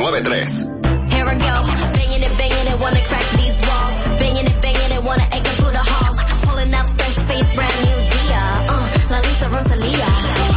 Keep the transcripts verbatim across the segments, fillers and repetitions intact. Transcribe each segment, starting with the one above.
nueve tres. Here I go, banging it, banging it, wanna crack these walls. Banging it, banging it, wanna echo through the halls. Pulling up fresh face, brand new Dia. Uh, La Lisa Rosalia.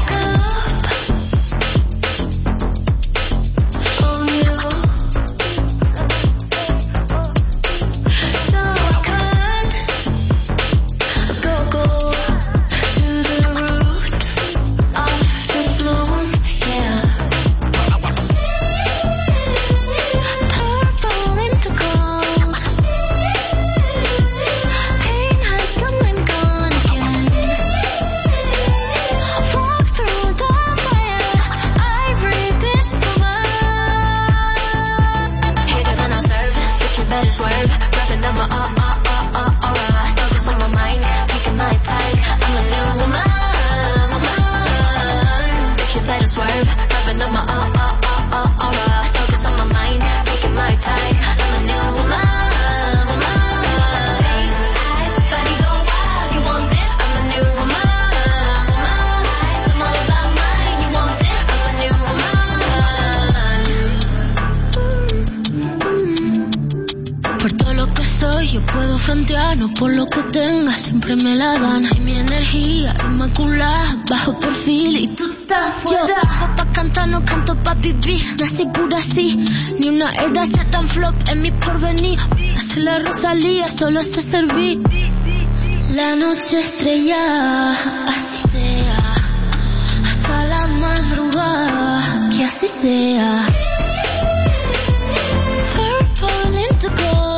No por lo que tenga, siempre me la dan. Y mi energía inmaculada, bajo perfil y tú estás fuera. Yo vivo pa' cantar, no canto pa' vivir. Nací pura así, ni una edad sea tan flop en mi porvenir. Hace la Rosalía, solo sé servir. La noche estrella, así sea. Hasta la madrugada, que así sea. Purple into gold.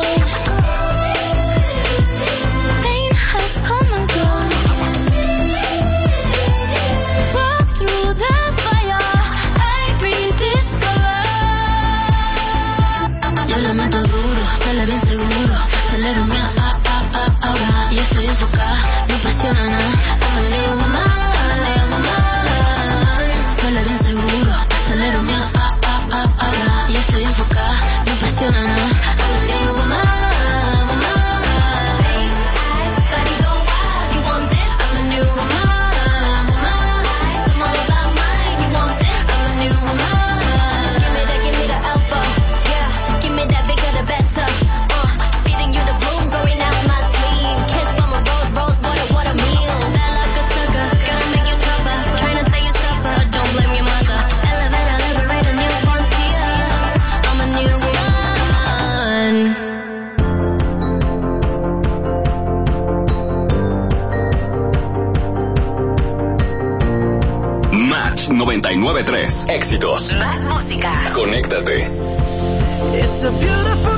Bien seguro, acelero mi a, a, a, ahora. Y estoy enfocada, no apasiona nada. I'm a new woman, new woman. Suele bien seguro, acelero mi a, a, a, ahora. Y estoy enfocada, no apasiona nada. I'm a new woman, woman. Face, eyes, body go wild. You want this? I'm a new woman, woman. I'm all about mine. You want this? I'm a new woman. Give me that, give me the alpha. Yeah, give me that bigger the better. noventa y nueve tres. Éxitos. Más música. Conéctate. It's a beautiful